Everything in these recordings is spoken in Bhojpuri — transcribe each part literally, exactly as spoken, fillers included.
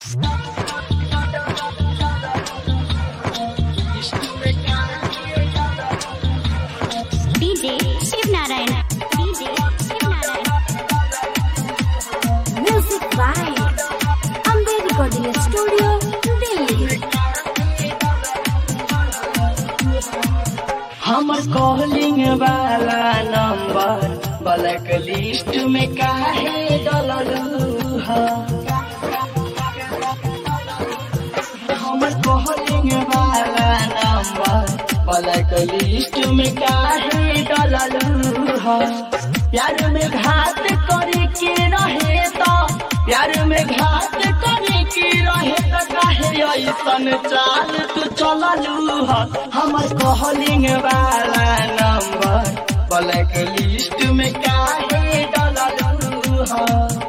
DJ Shiv Narayan DJ Shiv Narayan music by Ambe recording studio Delhi. हमर कॉलिंग वाला नंबर ब्लैक लिस्ट में काहे डललू हा? हमर कॉलिंग वाला नंबर ब्लैक लिस्ट में काहे डललू हा? प्यार में घात करे के रहे तो प्यार में घात करे के रहे तो काहे ऐसन चाल तू चललू हा? हमर कॉलिंग वाला नंबर ब्लैक लिस्ट में काहे डललू हा?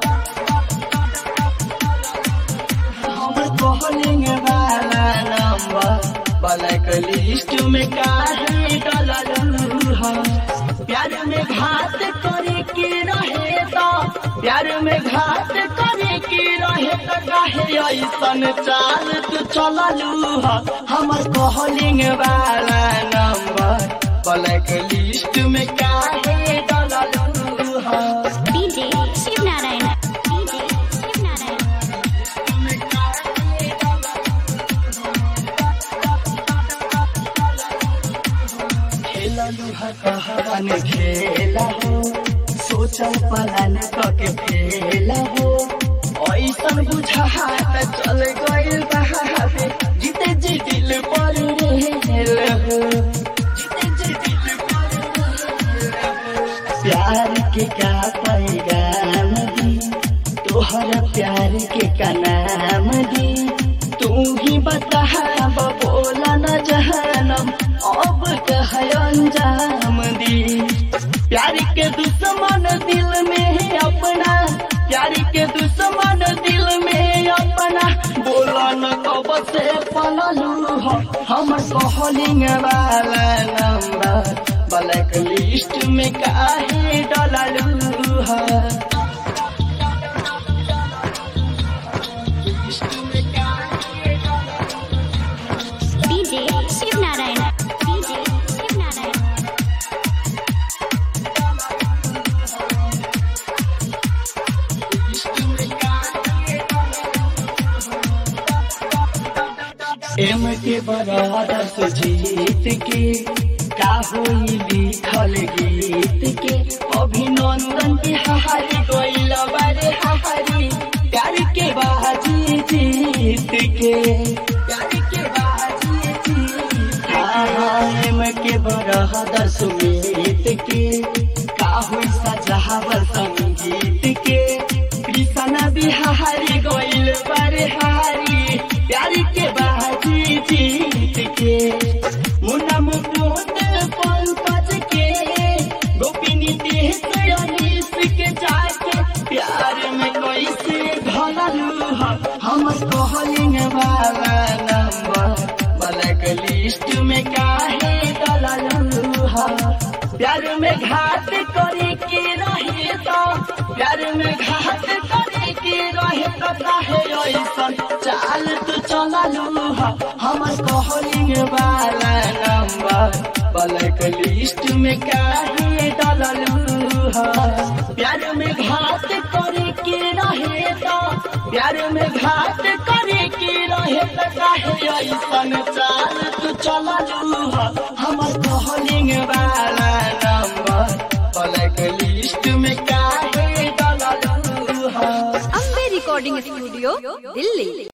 हमर कॉलिंग वाला नंबर ब्लैक लिस्ट में काहे डललू हा? प्यार में घात करे के रहे तो प्यार में घात करे के रहे तो काहे ऐसन चाल तू चललू हा? हमर कॉलिंग वाला नंबर ब्लैक लिस्ट में काहे डललू हा? डीजे शिव नारायण डीजे शिव नारायण खेललू हा कहवन खेला हो, सोचल पलान कके फेला हो, ऐसन बुझात चल गइल बहावे जीते जी दिल पर रेल हो, जीते जी दिल पर रेल हो। प्यार के का पैगाम दी, तोहर प्यार के का नाम दी, तू ही बता बोला न जहनम अब कह अंजाम दी। प्यार के दुश्मन दिल में है अपना, प्यार के दुश्मन दिल में है अपना, बोला न कब से पललू हो? हमर कॉलिंग वाला नंबर ब्लैक लिस्ट में काहे डललू हो? डीजे शिव नारायण डीजे शिव नारायण एम के बराबर से जीत के का होई लिखल गीत के, अभिनंदन के हारी गइल बारे हारी, प्यार के बाजी जीत के, प्यार के बाजी जीत के। एम के बराबर सुमित के का होई सजावल संगीत के, कृष्णा बिहारी गइल बारे हारी, प्यार के बाजी जीत के। मुन्ना मुकुंद पंकज के, गोपिनी देश अनीस के जाके प्यार में कैसे ढललू हा? हमर कॉलिंग वाला नंबर ब्लैक लिस्ट में काहे डललू हा? प्यार में घात करे के रहे तो प्यार में घात करे के रहे तो काहे ऐसन चाल तू चललू हा? हमर कॉलिंग वाला नंबर ब्लैक लिस्ट में काहे डललू हा? प्यार में घात करे के रहे तो प्यार में घात करे के रहे तो काहे ऐसन चाल तू चललू हा? हमर कॉलिंग वाला नंबर ब्लैक लिस्ट में काहे डललू हा? Ambe recording studio Delhi.